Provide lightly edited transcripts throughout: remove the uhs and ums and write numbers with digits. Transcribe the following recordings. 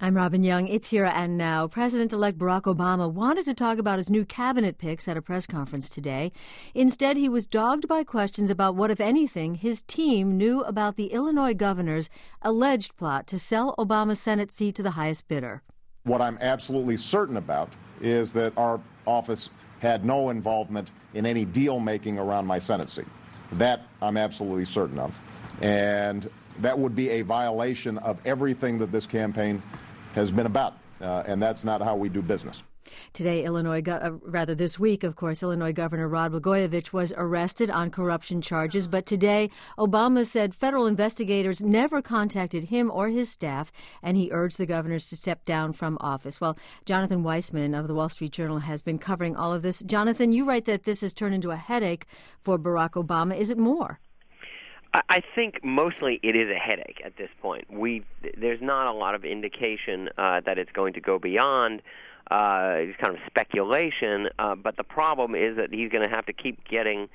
I'm Robin Young. It's Here and Now. President-elect Barack Obama wanted to talk about his new cabinet picks at a press conference today. Instead, he was dogged by questions about what, if anything, his team knew about the Illinois governor's alleged plot to sell Obama's Senate seat to the highest bidder. What I'm absolutely certain about is that our office had no involvement in any deal-making around my Senate seat. That I'm absolutely certain of. And that would be a violation of everything that this campaign has been about, and that's not how we do business. Today, this week, of course, Illinois Governor Rod Blagojevich was arrested on corruption charges. But today, Obama said federal investigators never contacted him or his staff, and he urged the governors to step down from office. Well, Jonathan Weissman of the Wall Street Journal has been covering all of this. Jonathan, you write that this has turned into a headache for Barack Obama. Is it more? I think mostly it is a headache at this point. There's not a lot of indication that it's going to go beyond it's kind of speculation, but the problem is that he's going to have to keep getting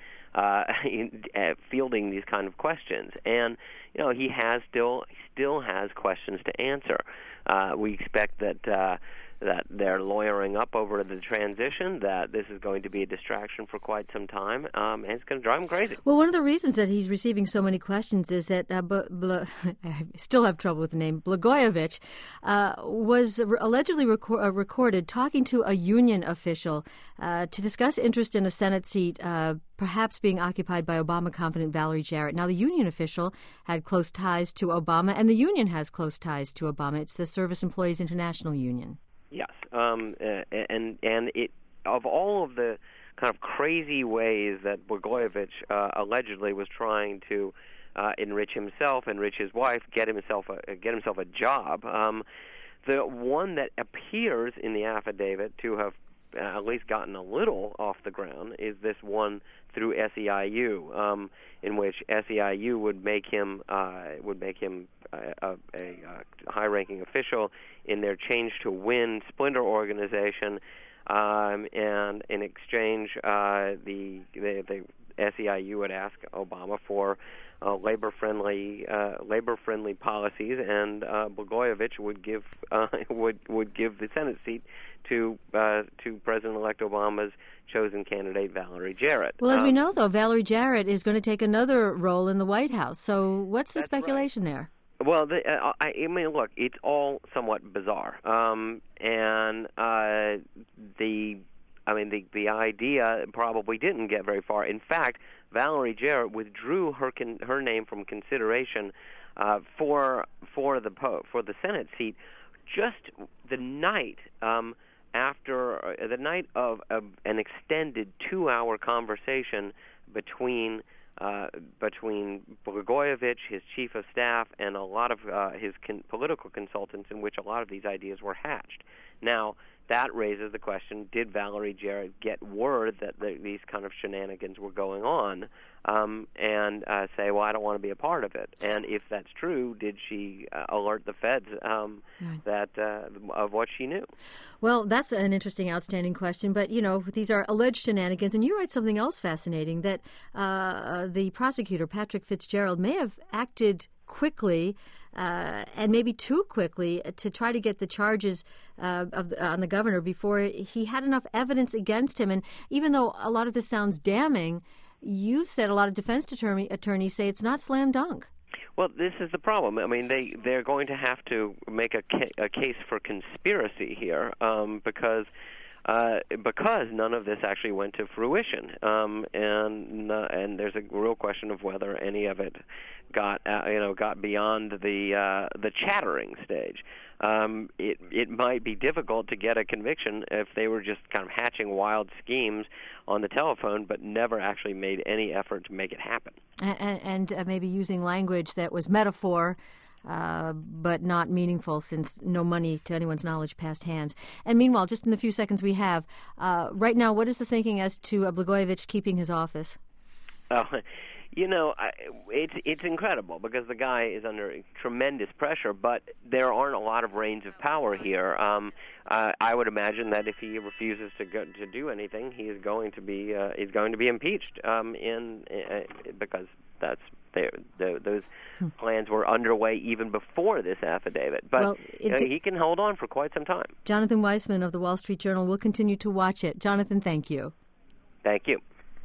fielding these kind of questions, and he still has questions to answer. We expect that they're lawyering up over the transition, that this is going to be a distraction for quite some time, and it's going to drive him crazy. Well, one of the reasons that he's receiving so many questions is that I still have trouble with the name, Blagojevich, was allegedly recorded talking to a union official to discuss interest in a Senate seat perhaps being occupied by Obama-confident Valerie Jarrett. Now, the union official had close ties to Obama, and the union has close ties to Obama. It's the Service Employees International Union. Yes, and it, of all of the kind of crazy ways that Blagojevich allegedly was trying to enrich himself, enrich his wife, get himself a job, the one that appears in the affidavit to have at least gotten a little off the ground is this one through SEIU, in which SEIU would make him a high-ranking official in their Change to Win splinter organization, and in exchange, the SEIU would ask Obama for labor-friendly policies, and Blagojevich would give the Senate seat to President-elect Obama's chosen candidate, Valerie Jarrett. Well, as we know, though, Valerie Jarrett is going to take another role in the White House. So what's the speculation there? Well, I mean, look, it's all somewhat bizarre, and the idea probably didn't get very far. In fact, Valerie Jarrett withdrew her name from consideration for the Senate seat just the night after the night of an extended 2-hour conversation between Blagojevich, his chief of staff, and a lot of his political consultants, in which a lot of these ideas were hatched. Now, that raises the question, did Valerie Jarrett get word that these kind of shenanigans were going on and say, well, I don't want to be a part of it? And if that's true, did she alert the feds of what she knew? Well, that's an interesting, outstanding question. But, these are alleged shenanigans. And you write something else fascinating, that the prosecutor, Patrick Fitzgerald, may have acted quickly and maybe too quickly to try to get the charges on the governor before he had enough evidence against him. And even though a lot of this sounds damning, you said a lot of defense attorneys say it's not slam dunk. Well, this is the problem. I mean, they're going to have to make a case for conspiracy here because none of this actually went to fruition, and there's a real question of whether any of it got beyond the chattering stage. It might be difficult to get a conviction if they were just kind of hatching wild schemes on the telephone, but never actually made any effort to make it happen. And maybe using language that was metaphor, but not meaningful, since no money, to anyone's knowledge, passed hands. And meanwhile, just in the few seconds we have, right now, what is the thinking as to Blagojevich keeping his office? It's incredible because the guy is under tremendous pressure, but there aren't a lot of reins of power here. I would imagine that if he refuses to do anything, he is going to be impeached. Because those plans were underway even before this affidavit. But he can hold on for quite some time. Jonathan Weissman of the Wall Street Journal will continue to watch it. Jonathan, thank you. Thank you.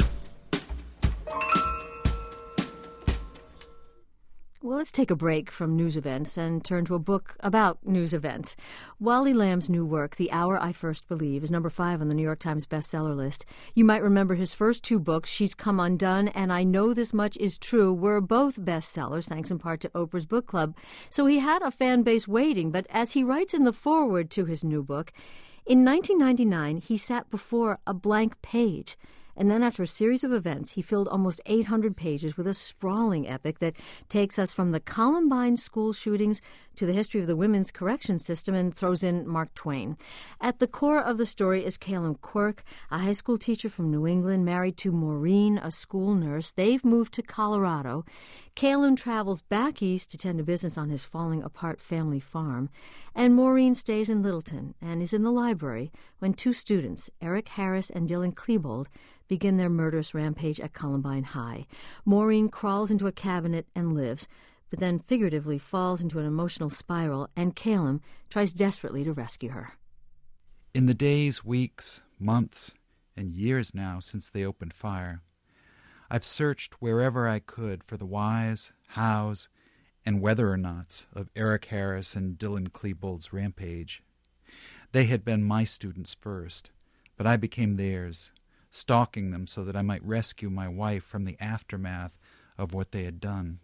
Well, let's take a break from news events and turn to a book about news events. Wally Lamb's new work, The Hour I First Believe, is number 5 on the New York Times bestseller list. You might remember his first 2 books, She's Come Undone and I Know This Much Is True, were both bestsellers, thanks in part to Oprah's book club. So he had a fan base waiting, but as he writes in the foreword to his new book, in 1999, he sat before a blank page. And then after a series of events, he filled almost 800 pages with a sprawling epic that takes us from the Columbine school shootings to the history of the women's correction system and throws in Mark Twain. At the core of the story is Caleb Quirk, a high school teacher from New England, married to Maureen, a school nurse. They've moved to Colorado. Caleb travels back east to tend to business on his falling-apart family farm. And Maureen stays in Littleton and is in the library when 2 students, Eric Harris and Dylan Klebold, begin their murderous rampage at Columbine High. Maureen crawls into a cabinet and lives, but then figuratively falls into an emotional spiral, and Caleb tries desperately to rescue her. In the days, weeks, months, and years now since they opened fire, I've searched wherever I could for the whys, hows, and whether or nots of Eric Harris and Dylan Klebold's rampage. They had been my students first, but I became theirs, stalking them so that I might rescue my wife from the aftermath of what they had done.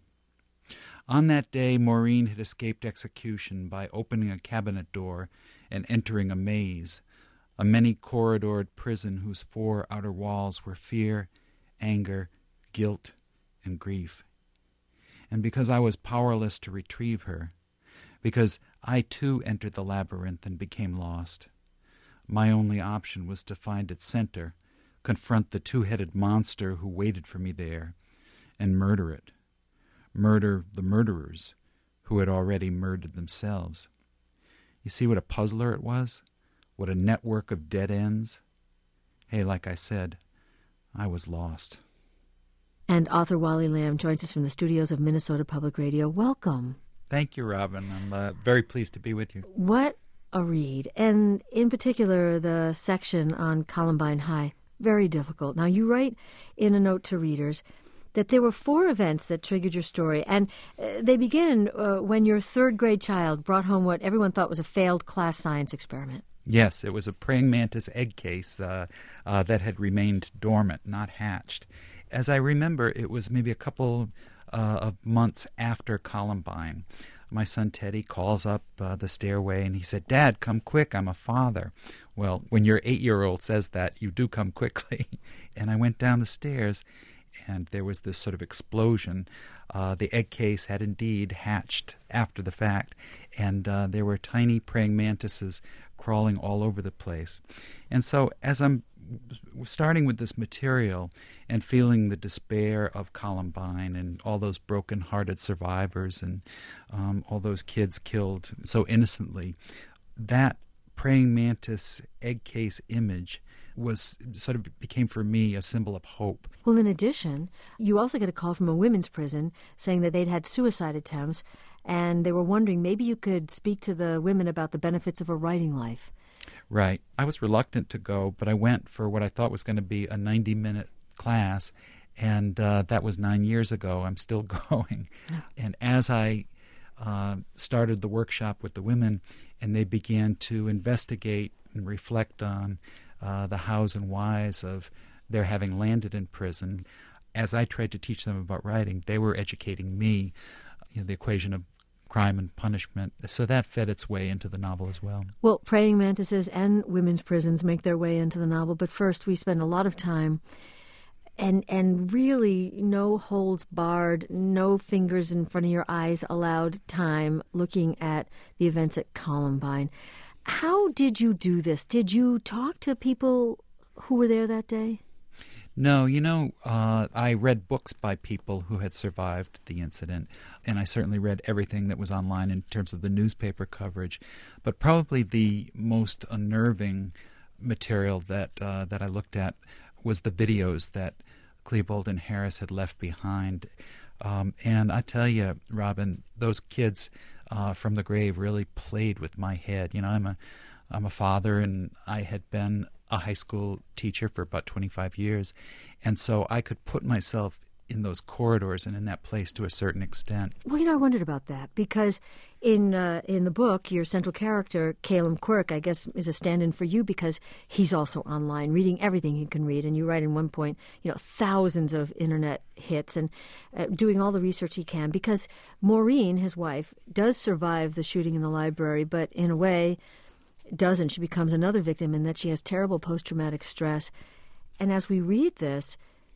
On that day, Maureen had escaped execution by opening a cabinet door and entering a maze, a many-corridored prison whose 4 outer walls were fear, anger, guilt, and grief. And because I was powerless to retrieve her, because I too entered the labyrinth and became lost, my only option was to find its center, confront the 2-headed monster who waited for me there, and murder it. Murder the murderers who had already murdered themselves. You see what a puzzler it was? What a network of dead ends? Hey, like I said, I was lost. And author Wally Lamb joins us from the studios of Minnesota Public Radio. Welcome. Thank you, Robin. I'm very pleased to be with you. What a read. And in particular, the section on Columbine High. Very difficult. Now, you write in a note to readers that there were 4 events that triggered your story, and they begin when your 3rd-grade child brought home what everyone thought was a failed class science experiment. Yes, it was a praying mantis egg case that had remained dormant, not hatched. As I remember, it was maybe a couple of months after Columbine. My son Teddy calls up the stairway and he said, "Dad, come quick, I'm a father." Well, when your 8-year-old says that, you do come quickly. And I went down the stairs and there was this sort of explosion. The egg case had indeed hatched after the fact, and there were tiny praying mantises crawling all over the place. And so as I'm starting with this material and feeling the despair of Columbine and all those broken-hearted survivors and all those kids killed so innocently, that praying mantis egg case image was sort of became for me a symbol of hope. Well, in addition, you also get a call from a women's prison saying that they'd had suicide attempts, and they were wondering maybe you could speak to the women about the benefits of a writing life. Right. I was reluctant to go, but I went for what I thought was going to be a 90-minute class, and that was 9 years ago. I'm still going. And as I started the workshop with the women, and they began to investigate and reflect on the hows and whys of their having landed in prison, as I tried to teach them about writing, they were educating me, the equation of crime and punishment. So that fed its way into the novel as well. Well, praying mantises and women's prisons make their way into the novel, but first we spend a lot of time and really no holds barred, no fingers in front of your eyes allowed time looking at the events at Columbine. How did you do this? Did you talk to people who were there that day? No, I read books by people who had survived the incident, and I certainly read everything that was online in terms of the newspaper coverage. But probably the most unnerving material that I looked at was the videos that Klebold and Harris had left behind. And I tell you, Robin, those kids from the grave really played with my head. I'm a father, and I had been a high school teacher for about 25 years, and so I could put myself in those corridors and in that place to a certain extent. Well, I wondered about that because in the book, your central character, Calum Quirk, I guess, is a stand-in for you because he's also online, reading everything he can read, and you write in one point, thousands of internet hits and doing all the research he can because Maureen, his wife, does survive the shooting in the library, but in a way doesn't. She becomes another victim in that she has terrible post-traumatic stress. And as we read this,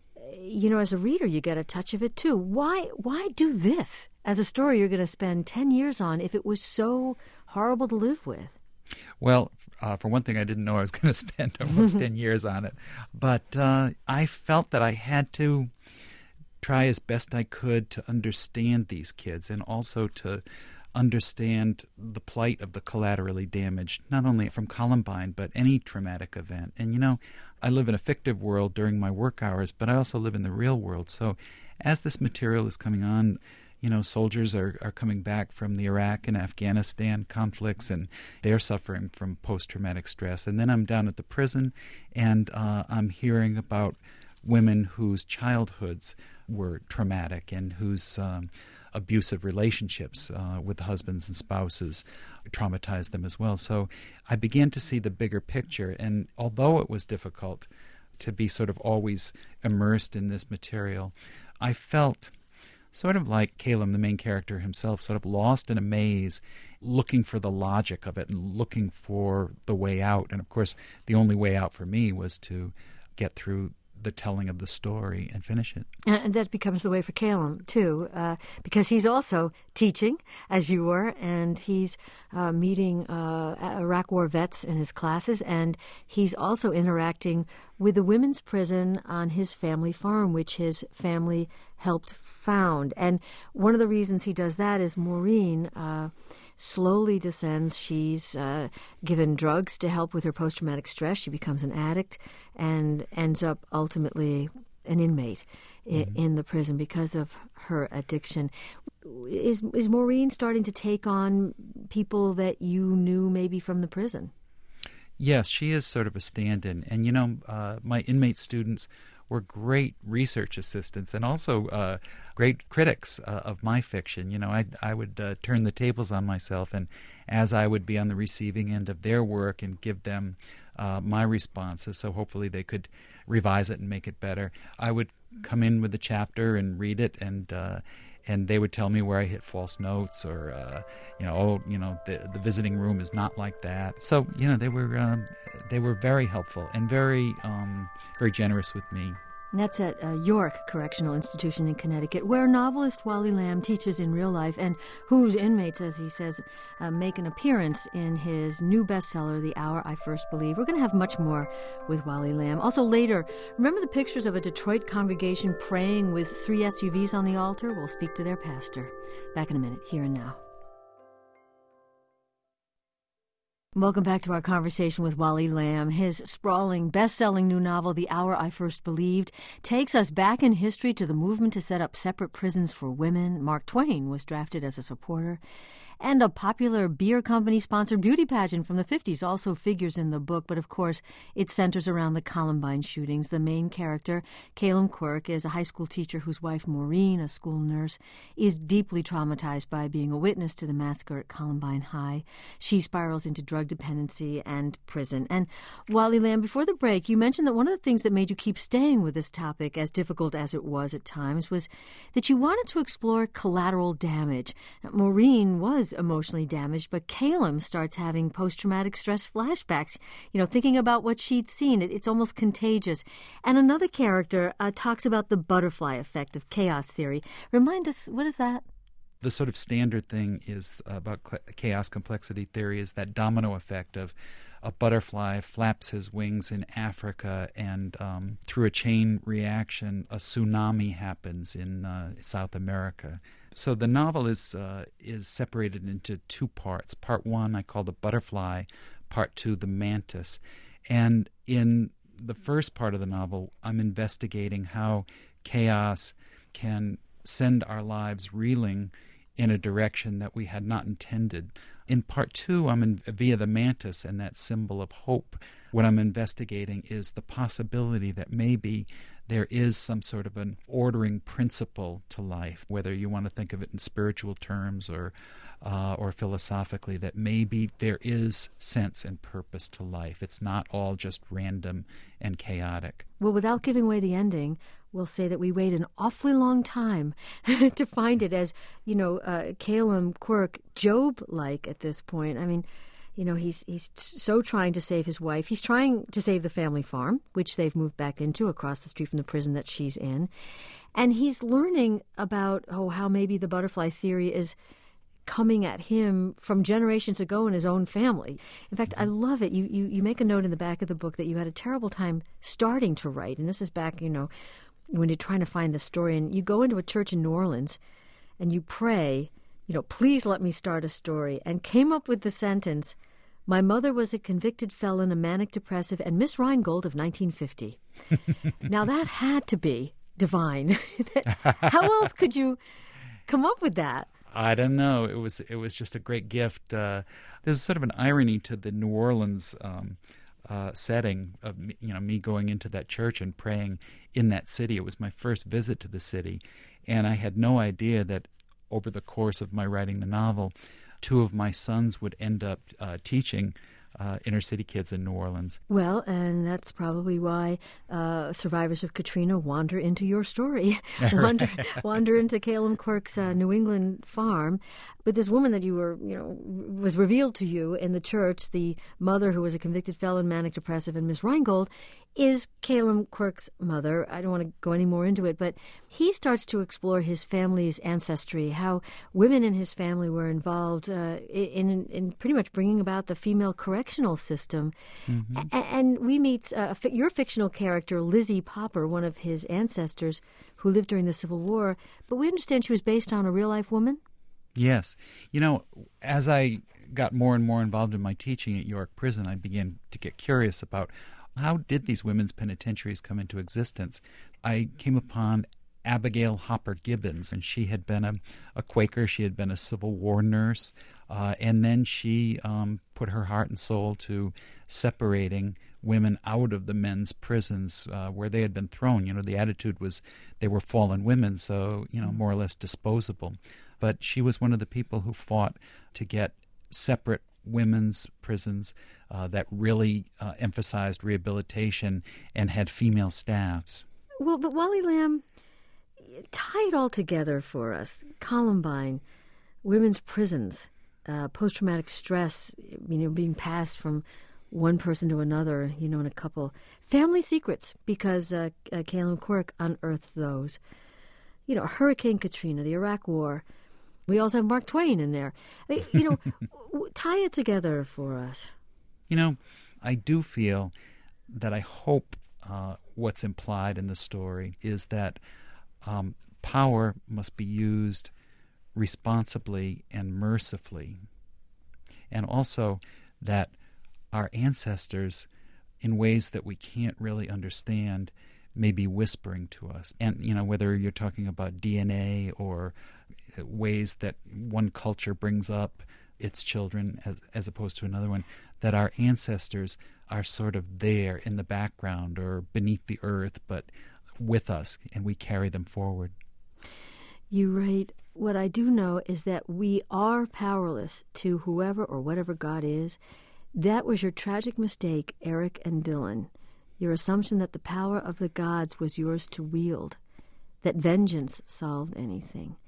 as a reader, you get a touch of it too. Why do this as a story you're going to spend 10 years on if it was so horrible to live with? Well, for one thing, I didn't know I was going to spend almost 10 years on it. But I felt that I had to try as best I could to understand these kids and also to understand the plight of the collaterally damaged, not only from Columbine, but any traumatic event. And, I live in a fictive world during my work hours, but I also live in the real world. So as this material is coming on, soldiers are coming back from the Iraq and Afghanistan conflicts, and they're suffering from post-traumatic stress. And then I'm down at the prison, and I'm hearing about women whose childhoods were traumatic and whose abusive relationships with husbands and spouses traumatized them as well. So I began to see the bigger picture, and although it was difficult to be sort of always immersed in this material, I felt sort of like Calum, the main character himself, sort of lost in a maze, looking for the logic of it and looking for the way out. And of course, the only way out for me was to get through the telling of the story and finish it. And that becomes the way for Calum, too, because he's also teaching, as you were, and he's meeting Iraq War vets in his classes, and he's also interacting with the women's prison on his family farm, which his family helped found. And one of the reasons he does that is Maureen slowly descends. She's given drugs to help with her post-traumatic stress. She becomes an addict and ends up ultimately an inmate in the prison because of her addiction. Is Maureen starting to take on people that you knew maybe from the prison? Yes, she is sort of a stand-in. And, my inmate students were great research assistants and also great critics of my fiction. I would turn the tables on myself, and as I would be on the receiving end of their work and give them my responses, so hopefully they could revise it and make it better, I would come in with the chapter and read it, and they would tell me where I hit false notes, or the visiting room is not like that. So they were very helpful and very generous with me. And that's at York Correctional Institution in Connecticut, where novelist Wally Lamb teaches in real life and whose inmates, as he says, make an appearance in his new bestseller, The Hour I First Believed. We're going to have much more with Wally Lamb. Also later, remember the pictures of a Detroit congregation praying with 3 SUVs on the altar? We'll speak to their pastor. Back in a minute, Here and Now. Welcome back to our conversation with Wally Lamb. His sprawling, best-selling new novel, The Hour I First Believed, takes us back in history to the movement to set up separate prisons for women. Mark Twain was drafted as a supporter. And a popular beer company-sponsored beauty pageant from the 50s also figures in the book, but of course it centers around the Columbine shootings. The main character, Calum Quirk, is a high school teacher whose wife, Maureen, a school nurse, is deeply traumatized by being a witness to the massacre at Columbine High. She spirals into drug dependency and prison. And Wally Lamb, before the break, you mentioned that one of the things that made you keep staying with this topic, as difficult as it was at times, was that you wanted to explore collateral damage. Now, Maureen was emotionally damaged, but Calum starts having post-traumatic stress flashbacks, thinking about what she'd seen. It's almost contagious. And another character talks about the butterfly effect of chaos theory. Remind us, what is that? The sort of standard thing is about chaos complexity theory is that domino effect of a butterfly flaps his wings in Africa, and through a chain reaction, a tsunami happens in South America. So the novel is separated into two parts. Part one I call the butterfly, part two the mantis. And in the first part of the novel, I'm investigating how chaos can send our lives reeling in a direction that we had not intended. In part two, I'm via the mantis and that symbol of hope. What I'm investigating is the possibility that maybe there is some sort of an ordering principle to life, whether you want to think of it in spiritual terms or philosophically, that maybe there is sense and purpose to life. It's not all just random and chaotic. Well, without giving away the ending, we'll say that we wait an awfully long time to find it, as, Calum Quirke, Job-like at this point. I mean, he's so trying to save his wife. He's trying to save the family farm, which they've moved back into across the street from the prison that she's in. And he's learning about, how maybe the butterfly theory is coming at him from generations ago in his own family. In fact, I love it. You make a note in the back of the book that you had a terrible time starting to write. And this is back, when you're trying to find the story. And you go into a church in New Orleans and you pray, please let me start a story. And came up with the sentence, "My mother was a convicted felon, a manic depressive, and Miss Rheingold of 1950. Now that had to be divine. How else could you come up with that? I don't know. It was just a great gift. There's sort of an irony to the New Orleans setting of me going into that church and praying in that city. It was my first visit to the city, and I had no idea that over the course of my writing the novel, two of my sons would end up teaching inner city kids in New Orleans. Well, and that's probably why survivors of Katrina wander into your story, wander into Calum Quirke's New England farm. But this woman that was revealed to you in the church, the mother who was a convicted felon, manic depressive, and Miss Rheingold, is Calum Quirke's mother. I don't want to go any more into it, but he starts to explore his family's ancestry, how women in his family were involved in pretty much bringing about the female correctional system. Mm-hmm. And we meet your fictional character, Lizzie Popper, one of his ancestors who lived during the Civil War, but we understand she was based on a real-life woman? Yes. As I got more and more involved in my teaching at York Prison, I began to get curious about how did these women's penitentiaries come into existence. I came upon Abigail Hopper Gibbons, and she had been a Quaker. She had been a Civil War nurse, and then she put her heart and soul to separating women out of the men's prisons where they had been thrown. The attitude was they were fallen women, so, more or less disposable. But she was one of the people who fought to get separate women's prisons that really emphasized rehabilitation and had female staffs. Well, but Wally Lamb, tie it all together for us. Columbine, women's prisons, post-traumatic stress, being passed from one person to another, in a couple. Family secrets, because Calum Quirke unearths those. Hurricane Katrina, the Iraq War. We also have Mark Twain in there. Tie it together for us. I do feel that I hope what's implied in the story is that power must be used responsibly and mercifully. And also that our ancestors, in ways that we can't really understand, may be whispering to us. And, whether you're talking about DNA or ways that one culture brings up its children as opposed to another one, that our ancestors are sort of there in the background or beneath the earth, but with us, and we carry them forward. You write, what I do know is that we are powerless to whoever or whatever God is. That was your tragic mistake, Eric and Dylan. Your assumption that the power of the gods was yours to wield, that vengeance solved anything.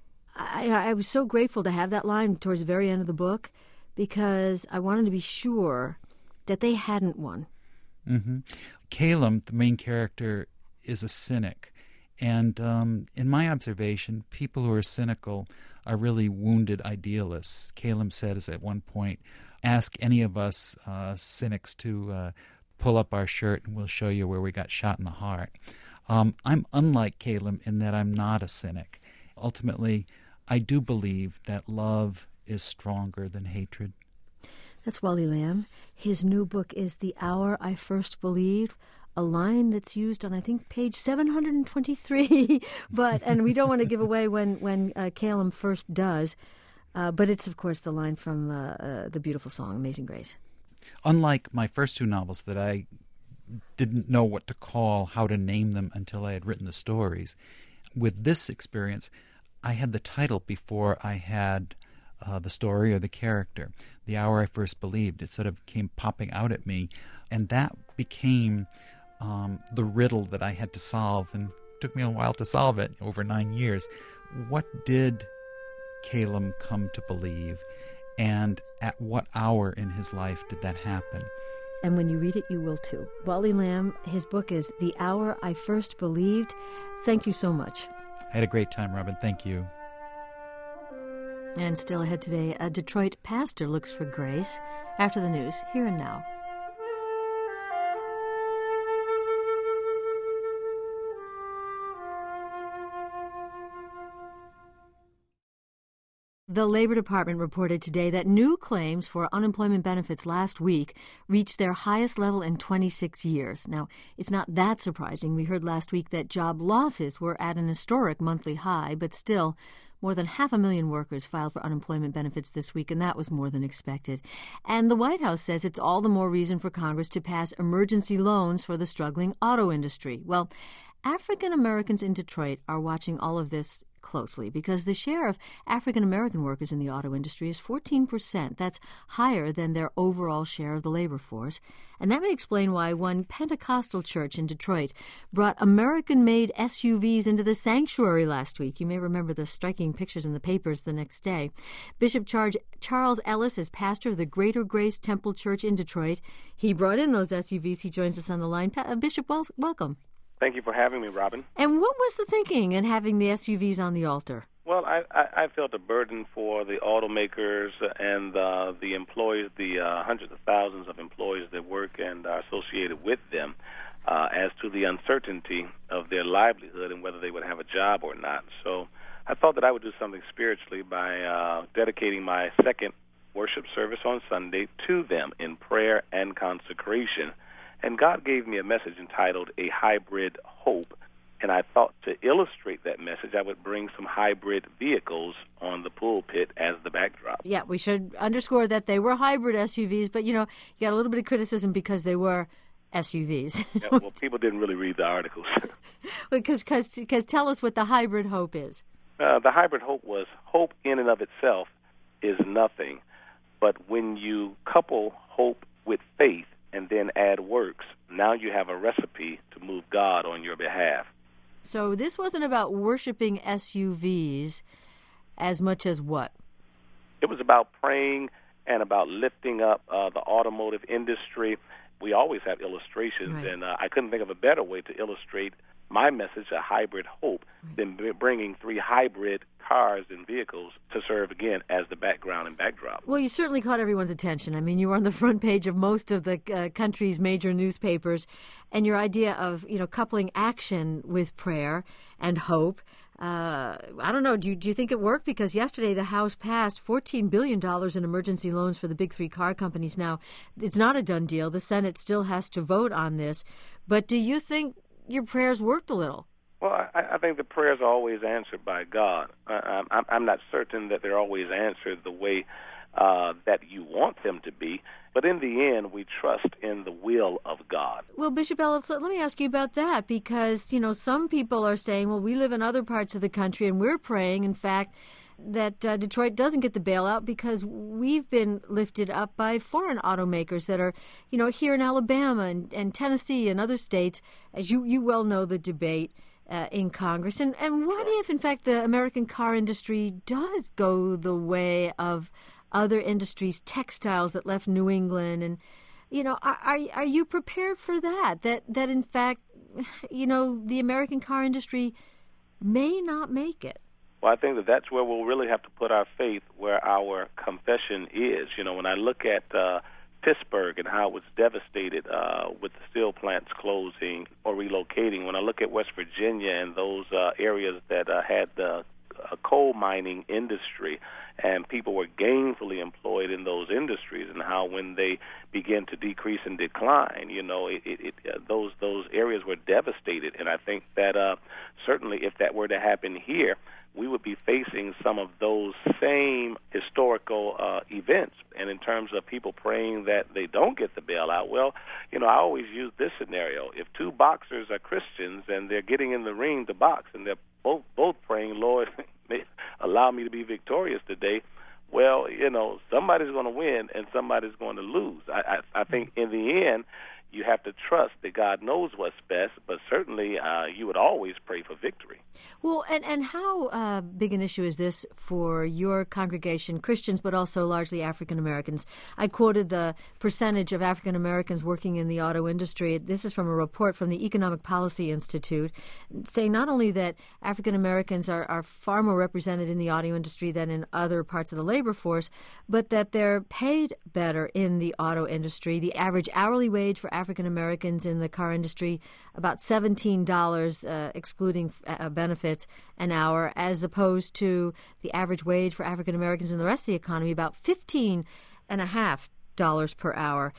I was so grateful to have that line towards the very end of the book because I wanted to be sure that they hadn't won. Mm-hmm. Calum, the main character, is a cynic. And in my observation, people who are cynical are really wounded idealists. Calum says at one point, ask any of us cynics to pull up our shirt and we'll show you where we got shot in the heart. I'm unlike Caleb in that I'm not a cynic. Ultimately, I do believe that love is stronger than hatred. That's Wally Lamb. His new book is The Hour I First Believed, a line that's used on, I think, page 723. And we don't want to give away when Caleb first does. But it's, of course, the line from the beautiful song, Amazing Grace. Unlike my first two novels that I didn't know what to call, how to name them until I had written the stories, with this experience, I had the title before I had the story or the character. The Hour I First Believed, it sort of came popping out at me, and that became the riddle that I had to solve, and it took me a while to solve it, over 9 years. What did Caleb come to believe, and at what hour in his life did that happen? And when you read it, you will too. Wally Lamb, his book is The Hour I First Believed. Thank you so much. I had a great time, Robin. Thank you. And still ahead today, a Detroit pastor looks for grace. After the news, Here and Now. The Labor Department reported today that new claims for unemployment benefits last week reached their highest level in 26 years. Now, it's not that surprising. We heard last week that job losses were at an historic monthly high, but still, more than 500,000 workers filed for unemployment benefits this week, and that was more than expected. And the White House says it's all the more reason for Congress to pass emergency loans for the struggling auto industry. Well, African Americans in Detroit are watching all of this closely because the share of African American workers in the auto industry is 14%. That's higher than their overall share of the labor force. And that may explain why one Pentecostal church in Detroit brought American-made SUVs into the sanctuary last week. You may remember the striking pictures in the papers the next day. Bishop Charles Ellis is pastor of the Greater Grace Temple Church in Detroit. He brought in those SUVs. He joins us on the line. Bishop, welcome. Thank you for having me, Robin. And what was the thinking in having the SUVs on the altar? Well, I felt a burden for the automakers and the employees, the hundreds of thousands of employees that work and are associated with them, as to the uncertainty of their livelihood and whether they would have a job or not. So I thought that I would do something spiritually by dedicating my second worship service on Sunday to them in prayer and consecration. And God gave me a message entitled A Hybrid Hope, and I thought to illustrate that message, I would bring some hybrid vehicles on the pulpit as the backdrop. Yeah, we should underscore that they were hybrid SUVs, but, you got a little bit of criticism because they were SUVs. Yeah, well, people didn't really read the articles. Because tell us what the hybrid hope is. The hybrid hope was hope in and of itself is nothing, but when you couple hope with faith, and then add works, now you have a recipe to move God on your behalf. So this wasn't about worshiping SUVs as much as what? It was about praying and about lifting up the automotive industry. We always have illustrations, right. And I couldn't think of a better way to illustrate my message, a hybrid hope, than bringing three hybrid cars and vehicles to serve again as the background and backdrop. Well, you certainly caught everyone's attention. I mean, you were on the front page of most of the country's major newspapers, and your idea of coupling action with prayer and hope. I don't know. Do you think it worked? Because yesterday the House passed $14 billion in emergency loans for the big three car companies. Now, it's not a done deal. The Senate still has to vote on this. But do you think your prayers worked a little? Well, I think the prayers are always answered by God. I'm not certain that they're always answered the way that you want them to be, but in the end, we trust in the will of God. Well, Bishop Ellis, let me ask you about that, because, some people are saying, well, we live in other parts of the country, and we're praying, in fact, that Detroit doesn't get the bailout because we've been lifted up by foreign automakers that are, here in Alabama and Tennessee and other states, as you well know the debate in Congress. And what if, in fact, the American car industry does go the way of other industries, textiles that left New England? And, are you prepared for that? That in fact, the American car industry may not make it? Well, I think that that's where we'll really have to put our faith, where our confession is. You know, when I look at Pittsburgh and how it was devastated with the steel plants closing or relocating, when I look at West Virginia and those areas that had the coal mining industry, and people were gainfully employed in those industries, and how when they begin to decrease and decline, you know, those areas were devastated. And I think that certainly if that were to happen here, we would be facing some of those same historical events. And in terms of people praying that they don't get the bailout, well, you know, I always use this scenario. If two boxers are Christians and they're getting in the ring to box, and they're both praying, Lord, allow me to be victorious today, well, you know, somebody's going to win and somebody's going to lose. I think in the end, you have to trust that God knows what's best, but certainly you would always pray for victory. Well, and how big an issue is this for your congregation, Christians, but also largely African Americans? I quoted the percentage of African Americans working in the auto industry. This is from a report from the Economic Policy Institute, saying not only that African Americans are far more represented in the auto industry than in other parts of the labor force, but that they're paid better in the auto industry. The average hourly wage for African Americans in the car industry, about $17, excluding benefits, an hour, as opposed to the average wage for African Americans in the rest of the economy, about $15.50 per hour.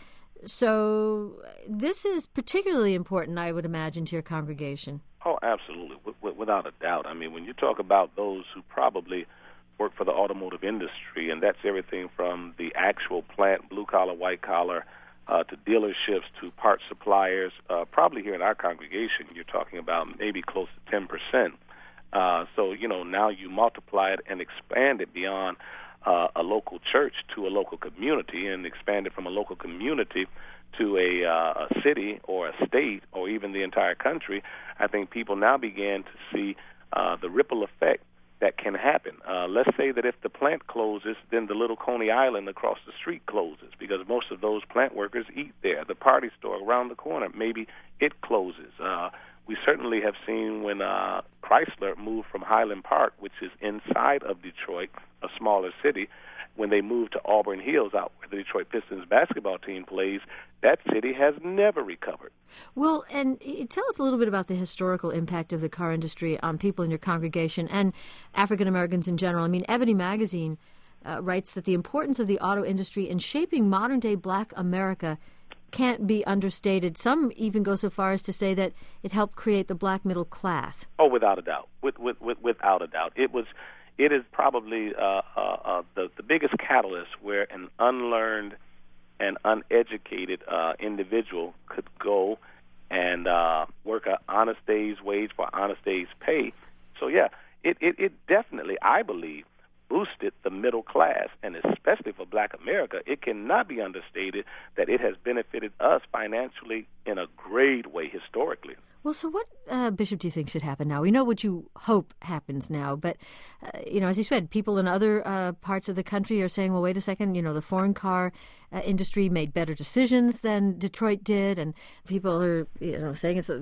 So this is particularly important, I would imagine, to your congregation. Oh, absolutely, without a doubt. I mean, when you talk about those who probably work for the automotive industry, and that's everything from the actual plant, blue-collar, white-collar, to dealerships, to parts suppliers, probably here in our congregation, you're talking about maybe close to 10%. So, you know, now you multiply it and expand it beyond a local church to a local community, and expand it from a local community to a city or a state or even the entire country. I think people now began to see the ripple effect that can happen. Let's say that if the plant closes, then the little Coney Island across the street closes, because most of those plant workers eat there. The party store around the corner, maybe it closes. We certainly have seen when Chrysler moved from Highland Park, which is inside of Detroit, a smaller city, when they moved to Auburn Hills, out where the Detroit Pistons basketball team plays, that city has never recovered. Well, and tell us a little bit about the historical impact of the car industry on people in your congregation and African Americans in general. I mean, Ebony Magazine writes that the importance of the auto industry in shaping modern-day black America can't be understated. Some even go so far as to say that it helped create the black middle class. Oh, without a doubt. Without a doubt. It is probably the biggest catalyst where an unlearned and uneducated individual could go and work an honest day's wage for honest day's pay. So, yeah, it definitely, I believe, boosted the middle class, and especially for black America. It cannot be understated that it has benefited us financially in a great way historically. Well, so what, Bishop, do you think should happen now? We know what you hope happens now, but, as you said, people in other parts of the country are saying, well, wait a second, the foreign car industry made better decisions than Detroit did, and people are, saying it's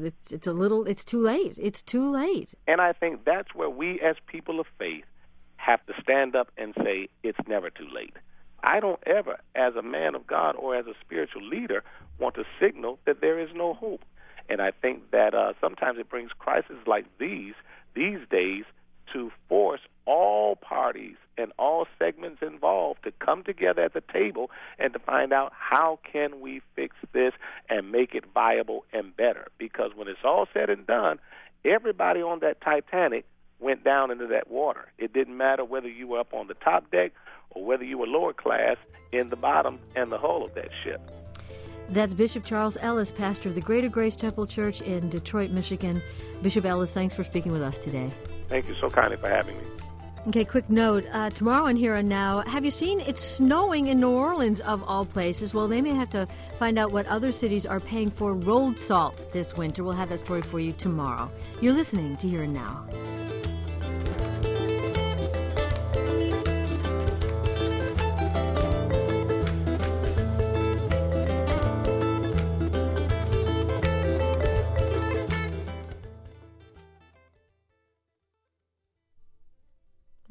too late. It's too late. And I think that's where we as people of faith have to stand up and say it's never too late. I don't ever, as a man of God or as a spiritual leader, want to signal that there is no hope. And I think that sometimes it brings crises like these days to force all parties and all segments involved to come together at the table and to find out how can we fix this and make it viable and better. Because when it's all said and done, everybody on that Titanic went down into that water. It didn't matter whether you were up on the top deck or whether you were lower class in the bottom and the hull of that ship. That's Bishop Charles Ellis, pastor of the Greater Grace Temple Church in Detroit, Michigan. Bishop Ellis, thanks for speaking with us today. Thank you so kindly for having me. Okay, quick note. Tomorrow on Here and Now, have you seen it's snowing in New Orleans of all places? Well, they may have to find out what other cities are paying for rolled salt this winter. We'll have that story for you tomorrow. You're listening to Here and Now.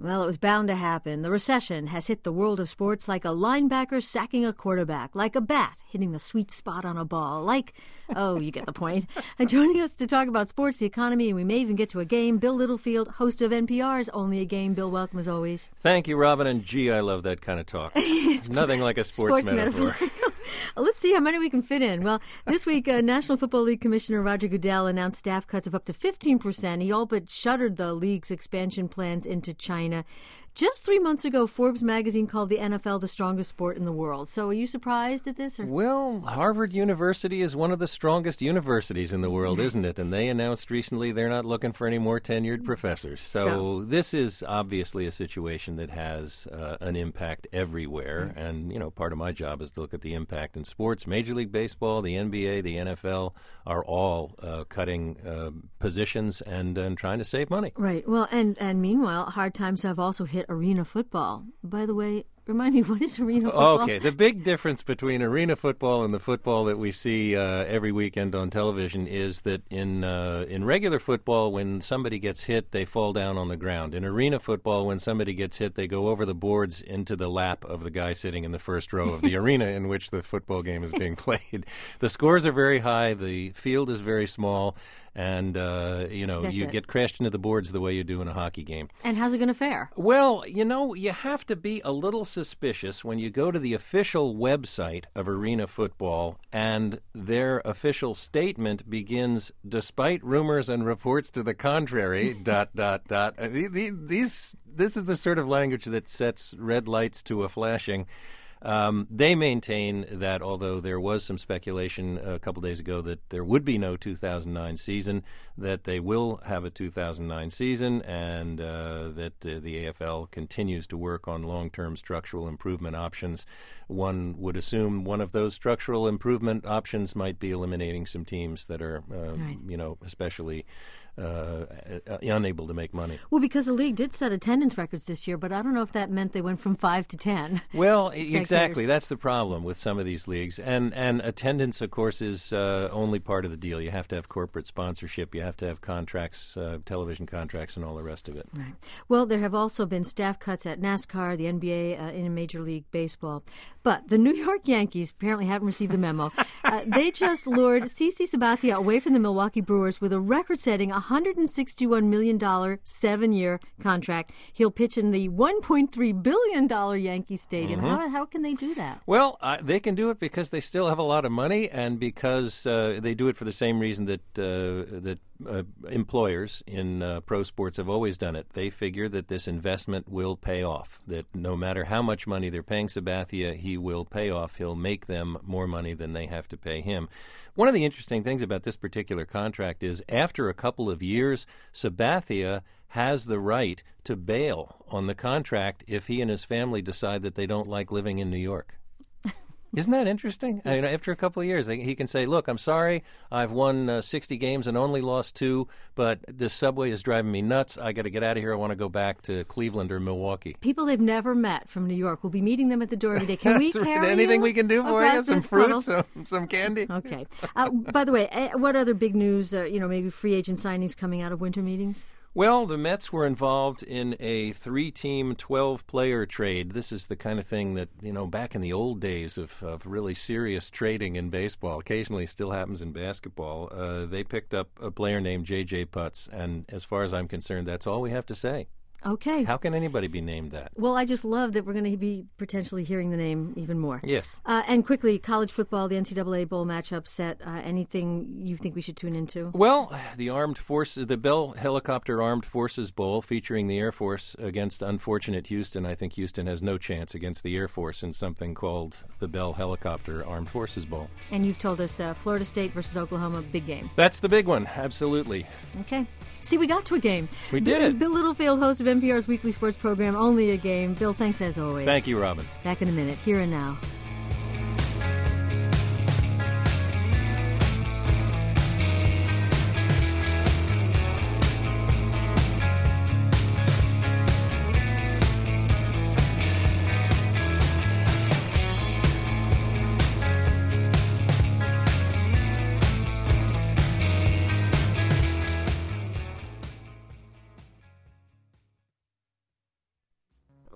Well, it was bound to happen. The recession has hit the world of sports like a linebacker sacking a quarterback, like a bat hitting the sweet spot on a ball, oh, you get the point. And joining us to talk about sports, the economy, and we may even get to a game, Bill Littlefield, host of NPR's Only a Game. Bill, welcome as always. Thank you, Robin, and gee, I love that kind of talk. Nothing like a sports metaphor. Let's see how many we can fit in. Well, this week, National Football League Commissioner Roger Goodell announced staff cuts of up to 15%. He all but shuttered the league's expansion plans into China. Just 3 months ago, Forbes magazine called the NFL the strongest sport in the world. So are you surprised at this? Or? Well, Harvard University is one of the strongest universities in the world, isn't it? And they announced recently they're not looking for any more tenured professors. So this is obviously a situation that has an impact everywhere. And, part of my job is to look at the impact in sports. Major League Baseball, the NBA, the NFL are all cutting positions and trying to save money. Right. Well, and meanwhile, hard times have also hit arena football. By the way, remind me, what is arena football? Okay, the big difference between arena football and the football that we see every weekend on television is that in regular football, when somebody gets hit, they fall down on the ground. In arena football, when somebody gets hit, they go over the boards into the lap of the guy sitting in the first row of the arena in which the football game is being played. The scores are very high, the field is very small, and, get crashed into the boards the way you do in a hockey game. And how's it going to fare? Well, you have to be a little suspicious when you go to the official website of Arena Football and their official statement begins, despite rumors and reports to the contrary, ... This is the sort of language that sets red lights to a flashing. They maintain that although there was some speculation a couple days ago that there would be no 2009 season, that they will have a 2009 season and that the AFL continues to work on long-term structural improvement options. One would assume one of those structural improvement options might be eliminating some teams that are, especially unable to make money. Well, because the league did set attendance records this year, but I don't know if that meant they went from 5 to 10. Well, exactly. That's the problem with some of these leagues. And attendance, of course, is only part of the deal. You have to have corporate sponsorship. You have to have contracts, television contracts, and all the rest of it. Right. Well, there have also been staff cuts at NASCAR, the NBA, in Major League Baseball. But the New York Yankees apparently haven't received the memo. They just lured CC Sabathia away from the Milwaukee Brewers with a record-setting $161 million 7-year contract. He'll pitch in the $1.3 billion Yankee Stadium. Mm-hmm. How can they do that? Well, they can do it because they still have a lot of money and because they do it for the same reason that employers in pro sports have always done it. They figure that this investment will pay off, that no matter how much money they're paying Sabathia, he will pay off. He'll make them more money than they have to pay him. One of the interesting things about this particular contract is after a couple of years, Sabathia has the right to bail on the contract if he and his family decide that they don't like living in New York. Isn't that interesting? I mean, after a couple of years, he can say, look, I'm sorry, I've won 60 games and only lost 2, but this subway is driving me nuts. I got to get out of here. I want to go back to Cleveland or Milwaukee. People they've never met from New York will be meeting them at the door every day. Can we carry anything we can do for you? Some fruit, puddle? some candy? Okay. By the way, what other big news, maybe free agent signings coming out of winter meetings? Well, the Mets were involved in a 3-team, 12-player trade. This is the kind of thing that, back in the old days of really serious trading in baseball, occasionally still happens in basketball. They picked up a player named J.J. Putz, and as far as I'm concerned, that's all we have to say. Okay. How can anybody be named that? Well, I just love that we're going to be potentially hearing the name even more. Yes. And quickly, college football, the NCAA bowl matchup set. Anything you think we should tune into? Well, the Bell Helicopter Armed Forces Bowl featuring the Air Force against unfortunate Houston. I think Houston has no chance against the Air Force in something called the Bell Helicopter Armed Forces Bowl. And you've told us Florida State versus Oklahoma, big game. That's the big one, absolutely. Okay. See, we got to a game. We did it. Bill Littlefield, host of NPR's weekly sports program, Only a Game. Bill, thanks as always. Thank you, Robin. Back in a minute, Here and Now.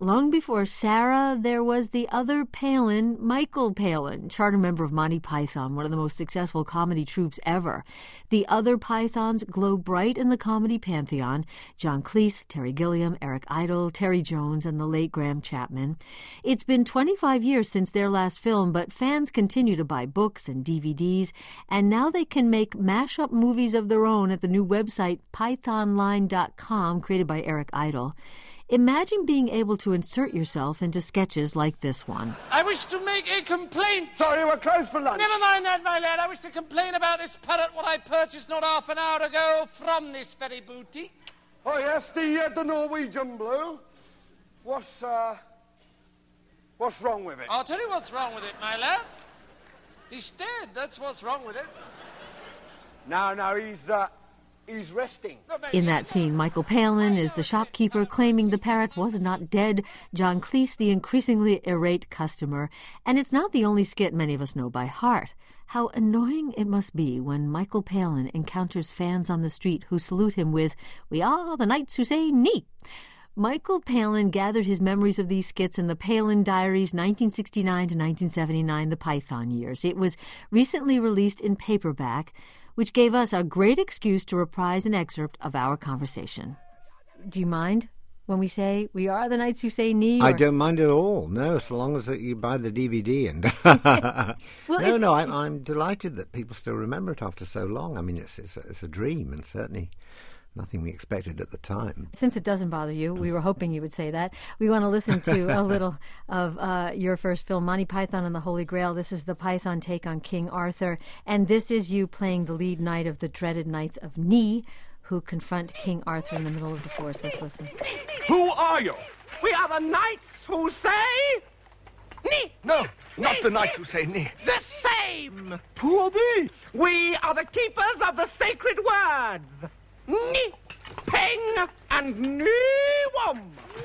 long before Sarah, there was the other Palin, Michael Palin, charter member of Monty Python, one of the most successful comedy troupes ever. The other Pythons glow bright in the comedy pantheon: John Cleese, Terry Gilliam, Eric Idle, Terry Jones, and the late Graham Chapman. It's been 25 years since their last film, but fans continue to buy books and DVDs, and now they can make mashup movies of their own at the new website pythonline.com, created by Eric Idle. Imagine being able to insert yourself into sketches like this one. I wish to make a complaint. Sorry, we're closed for lunch. Never mind that, my lad. I wish to complain about this parrot, what I purchased not half an hour ago from this very boutique. Oh, yes, the Norwegian blue. What's wrong with it? I'll tell you what's wrong with it, my lad. He's dead. That's what's wrong with it. No, he's resting. In that scene, Michael Palin is the shopkeeper claiming the parrot was not dead, John Cleese the increasingly irate customer, and it's not the only skit many of us know by heart. How annoying it must be when Michael Palin encounters fans on the street who salute him with, "We are the knights who say nee." Michael Palin gathered his memories of these skits in the Palin Diaries 1969 to 1979, the Python years. It was recently released in paperback, which gave us a great excuse to reprise an excerpt of our conversation. Do you mind when we say, "We are the knights who say nee"? I don't mind at all, no, so long as you buy the DVD. And No, I'm delighted that people still remember it after so long. I mean, it's a dream, and certainly nothing we expected at the time. Since it doesn't bother you, we were hoping you would say that. We want to listen to a little of your first film, Monty Python and the Holy Grail. This is the Python take on King Arthur, and this is you playing the lead knight of the dreaded Knights of Ni, who confront King Arthur in the middle of the forest. Let's listen. Who are you? We are the knights who say nee. No, not the knights who say nee. The same. Who are they? We are the keepers of the sacred words. Ni, peng, and ni-wom.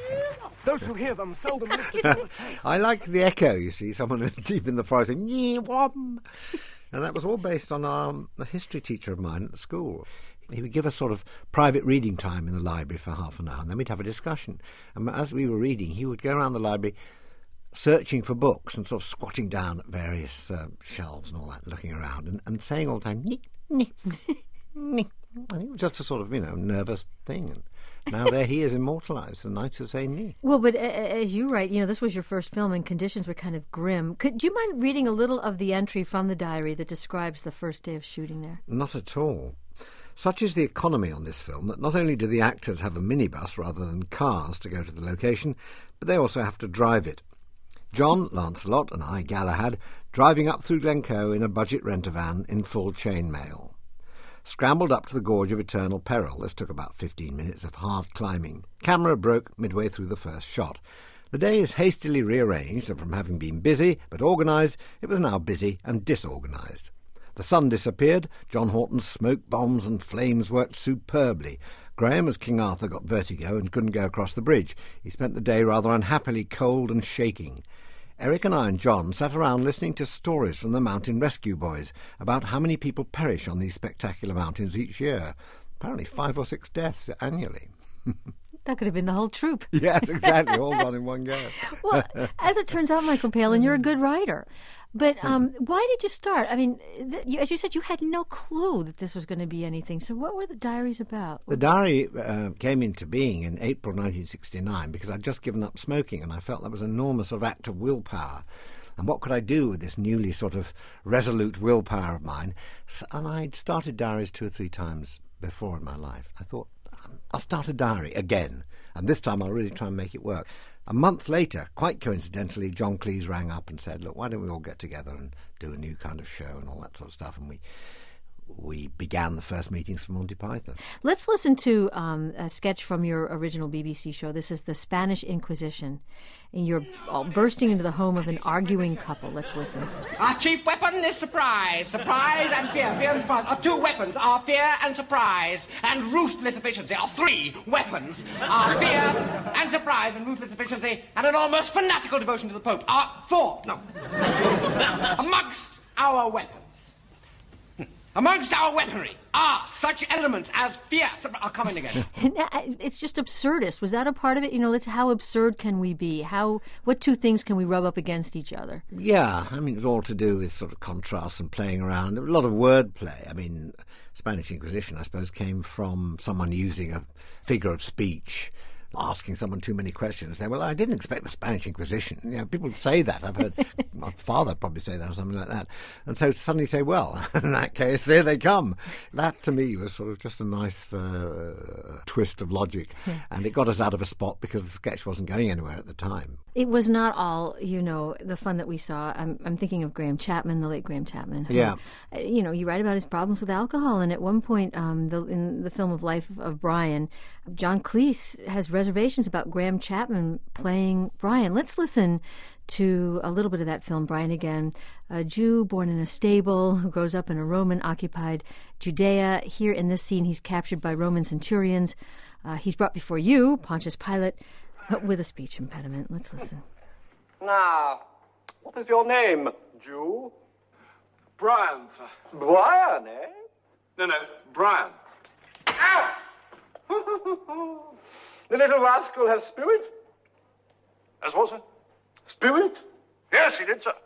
Those who hear them seldom listen. I like the echo, you see, someone deep in the forest saying, "Yee-wom." And that was all based on a history teacher of mine at the school. He would give us sort of private reading time in the library for half an hour, and then we'd have a discussion. And as we were reading, he would go around the library searching for books and sort of squatting down at various shelves and all that, looking around and saying all the time, "Nee, nee, nee." I think it was just a sort of, nervous thing. And now there he is, immortalised, the knights who say nee. Well, but as you write, this was your first film and conditions were kind of grim. Do you mind reading a little of the entry from the diary that describes the first day of shooting there? Not at all. Such is the economy on this film that not only do the actors have a minibus rather than cars to go to the location, but they also have to drive it. John, Lancelot, and I, Galahad, driving up through Glencoe in a budget rent-a-van in full chainmail. Scrambled up to the Gorge of Eternal Peril. This took about 15 minutes of hard climbing. Camera broke midway through the first shot. The day is hastily rearranged, and from having been busy but organised, it was now busy and disorganised. The sun disappeared. John Horton's smoke bombs and flames worked superbly. Graham, as King Arthur, got vertigo and couldn't go across the bridge. He spent the day rather unhappily cold and shaking. Eric and I and John sat around listening to stories from the Mountain Rescue Boys about how many people perish on these spectacular mountains each year. Apparently 5 or 6 deaths annually. That could have been the whole troupe. Yes, exactly, all gone in one go. Well, as it turns out, Michael Palin, you're a good writer. But why did you start? I mean, as you said, you had no clue that this was going to be anything. So what were the diaries about? The diary came into being in April 1969 because I'd just given up smoking, and I felt that was an enormous sort of act of willpower. And what could I do with this newly sort of resolute willpower of mine? And I'd started diaries 2 or 3 times before in my life. I thought, I'll start a diary again, and this time I'll really try and make it work. A month later, quite coincidentally, John Cleese rang up and said, "Look, why don't we all get together and do a new kind of show and all that sort of stuff?" And we began the first meetings for Monty Python. Let's listen to a sketch from your original BBC show. This is the Spanish Inquisition, and you're all bursting into the home of an arguing couple. Let's listen. Our chief weapon is surprise. Surprise and fear. Fear and surprise. Our 2 weapons are fear and surprise. And ruthless efficiency. Our 3 weapons are fear and surprise and ruthless efficiency and an almost fanatical devotion to the Pope. Our 4. No. Amongst our weapons. Amongst our weaponry are such elements as fear. I'll come in again. It's just absurdist. Was that a part of it? How absurd can we be? What two things can we rub up against each other? Yeah, I mean, it's all to do with sort of contrast and playing around. A lot of wordplay. I mean, Spanish Inquisition, I suppose, came from someone using a figure of speech, asking someone too many questions. Well, I didn't expect the Spanish Inquisition. People say that. I've heard my father probably say that or something like that. And so to suddenly say, well, in that case, here they come. That, to me, was sort of just a nice twist of logic. Yeah. And it got us out of a spot because the sketch wasn't going anywhere at the time. It was not all, the fun that we saw. I'm thinking of Graham Chapman, the late Graham Chapman. Yeah. You write about his problems with alcohol, and at one point in the film of Life of Brian, John Cleese has reservations about Graham Chapman playing Brian. Let's listen to a little bit of that film, Brian again. A Jew born in a stable who grows up in a Roman-occupied Judea. Here in this scene, he's captured by Roman centurions. He's brought before you, Pontius Pilate, with a speech impediment. Let's listen. Now, what is your name, Jew? Brian, sir. Brian, eh? No, Brian. Ow! The little rascal has spirit? Has what, sir? Spirit? Yes, he did, sir.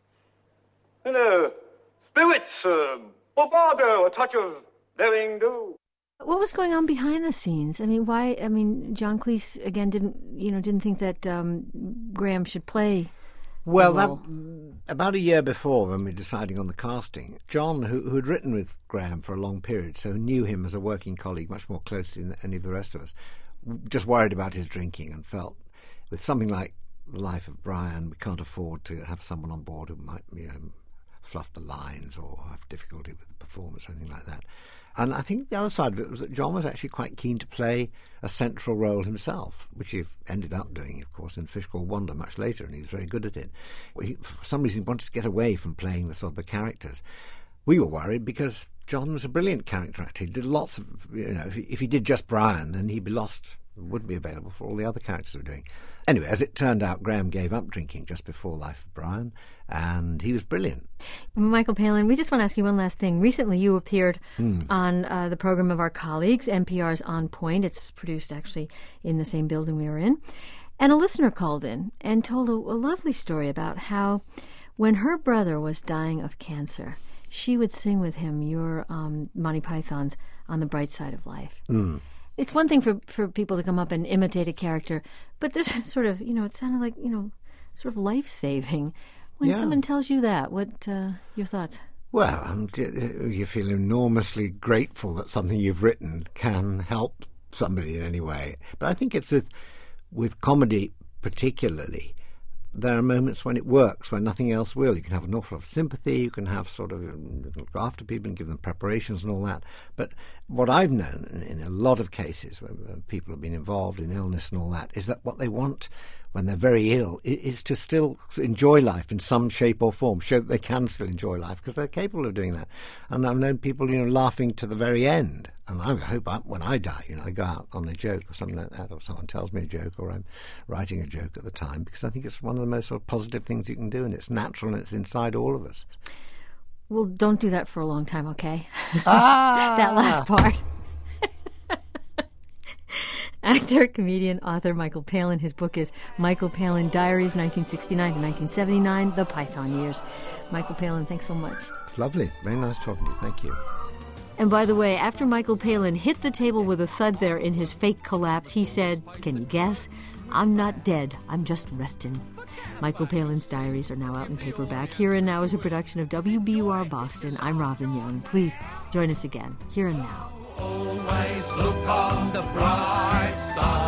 Spirits, bravado, a touch of daring do. What was going on behind the scenes? I mean, why? I mean, John Cleese again didn't think that Graham should play. Well, about a year before, when we were deciding on the casting, John, who had written with Graham for a long period, so knew him as a working colleague much more closely than any of the rest of us, just worried about his drinking and felt with something like The Life of Brian, we can't afford to have someone on board who might fluff the lines or have difficulty with the performance or anything like that. And I think the other side of it was that John was actually quite keen to play a central role himself, which he ended up doing, of course, in Fish Called Wanda much later, and he was very good at it. He, for some reason, wanted to get away from playing the characters. We were worried because John was a brilliant character actor. He did lots of, if he did just Brian, then he'd be lost, wouldn't be available for all the other characters we were doing. Anyway, as it turned out, Graham gave up drinking just before Life of Brian, and he was brilliant. Michael Palin, we just want to ask you one last thing. Recently you appeared on the program of our colleagues, NPR's On Point. It's produced actually in the same building we were in. And a listener called in and told a lovely story about how when her brother was dying of cancer, she would sing with him your Monty Python's On the Bright Side of Life. It's one thing for people to come up and imitate a character, but this sort of, it sounded like, sort of life-saving. When someone tells you that, what your thoughts? Well, you feel enormously grateful that something you've written can help somebody in any way. But I think it's with comedy particularly, there are moments when it works, when nothing else will. You can have an awful lot of sympathy, you can have sort of look after people and give them preparations and all that. But what I've known in a lot of cases where people have been involved in illness and all that is that what they want when they're very ill is to still enjoy life in some shape or form, show that they can still enjoy life because they're capable of doing that. And I've known people, laughing to the very end. And I hope when I die, I go out on a joke or something like that, or someone tells me a joke, or I'm writing a joke at the time, because I think it's one of the most sort of positive things you can do, and it's natural and it's inside all of us. Well, don't do that for a long time, okay? That last part. Actor, comedian, author Michael Palin. His book is Michael Palin Diaries, 1969 to 1979, The Python Years. Michael Palin, thanks so much. It's lovely. Very nice talking to you. Thank you. And by the way, after Michael Palin hit the table with a thud there in his fake collapse, he said, can you guess? I'm not dead. I'm just resting. Michael Palin's Diaries are now out in paperback. Here and Now is a production of WBUR Boston. I'm Robin Young. Please join us again, Here and Now. Always look on the bright side.